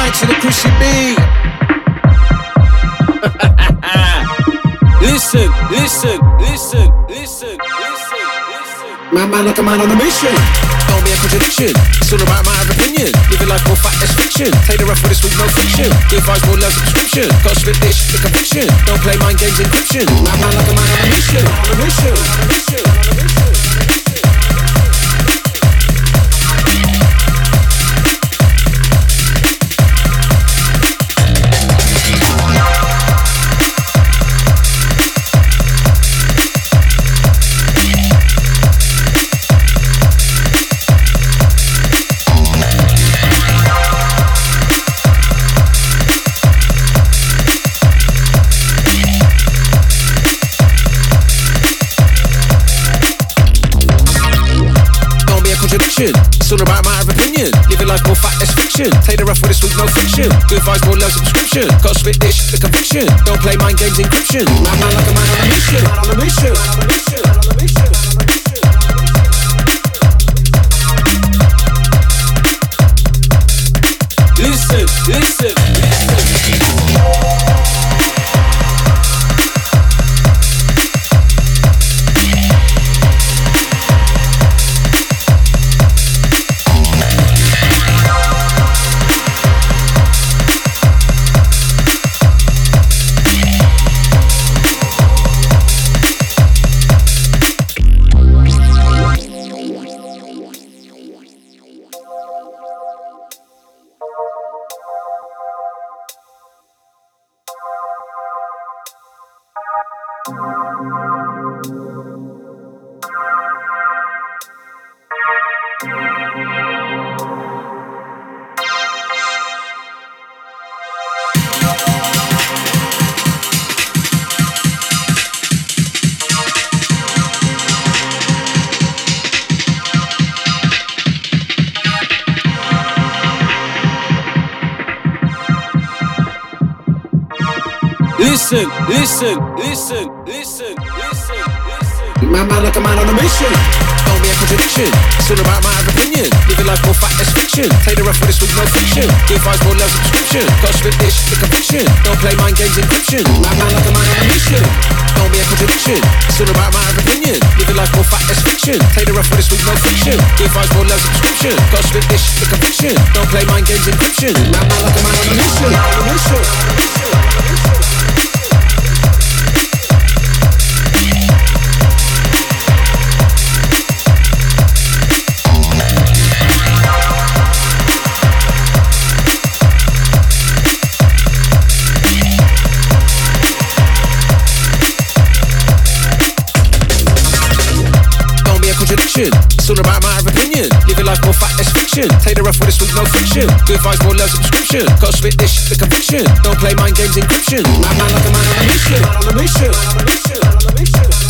mic to the Chrissy B. Listen. My man like a man on a mission. Don't be a contradiction. It's all about my opinion. Living life more fat as fiction. Take the rough for this week, no fiction. Give vibes more love subscription. Gotta spit this, the conviction. Don't play mind games, encryption. My man like a man on a mission. It's all about my opinion. Living life more fat as fiction. Take the rough for this week, no fiction. Good vibes, more love subscription. Gotta spit this, the conviction. Don't play mind games, encryption. My man like a man on a mission. Listen. Listen. My man like a man on a mission. Don't be a contradiction. It's all about my opinion. Living life more fat as fiction. Take the rough for this week, no fiction. Give vibes more love subscription. Gotta spit this, the conviction. Don't play mind games, encryption. My man like a man on a mission. Don't be a contradiction. It's all about my opinion. Living life more fat as fiction. Take the rough for this week, no fiction. Give vibes more love subscription. Gotta spit this, the conviction. Don't play mind games, encryption. My man like a man on a mission. It's all about my opinion. Living life more fat as fiction. Take the rough for this week, no fiction. Good vibes, more love subscription. Gotta spit this, the conviction. Don't play mind games, encryption. My man like a man on a mission.